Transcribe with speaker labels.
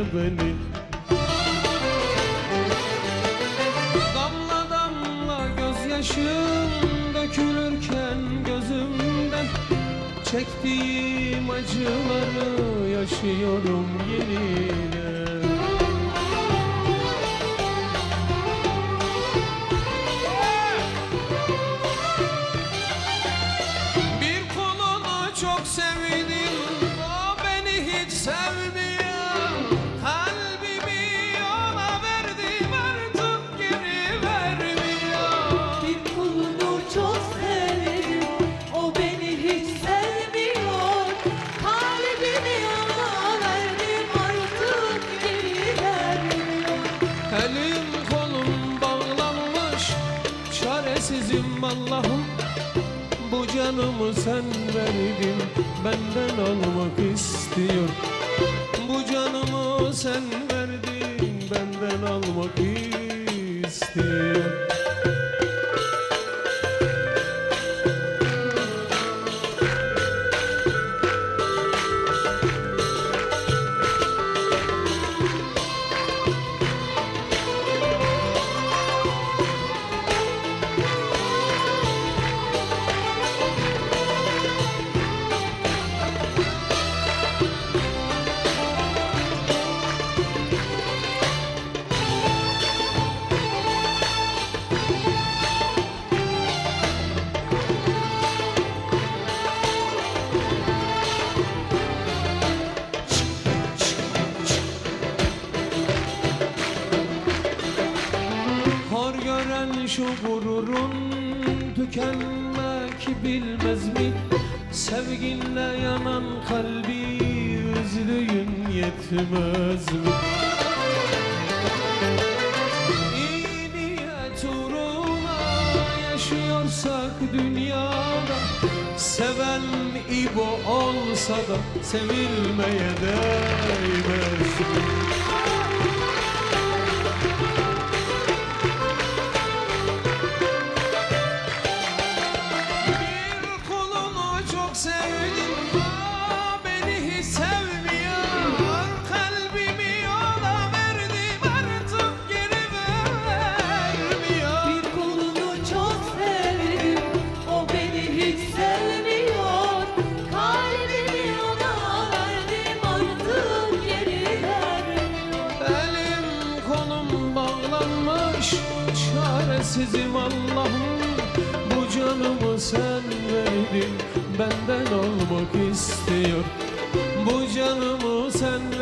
Speaker 1: beni. Damla damla gözyaşım dökülürken gözümden, çektiğim acıları yaşıyorum yeniden. Çok sevdim, o beni hiç sevmiyor. Kalbimi ona verdim, artık geri vermiyor.
Speaker 2: Bir kulunu çok sevdim, o beni hiç sevmiyor. Kalbimi ona verdim, artık geri vermiyor.
Speaker 1: Elim kolum bağlanmış, çaresizim Allah'ım. Bu canımı sen verdin, benden almak istiyor. Bu canımı sen verdin, benden almak istiyor. Şu gururun tükenmek bilmez mi? Sevginle yanan kalbi üzdüğün yetmez mi? İyi niyet uğruna yaşıyorsak dünyada, seven İbo olsa da sevilmeye değmez mi? Çaresizim Allah'ım, bu canımı sen verdin, benden olmak istiyor. Bu canımı sen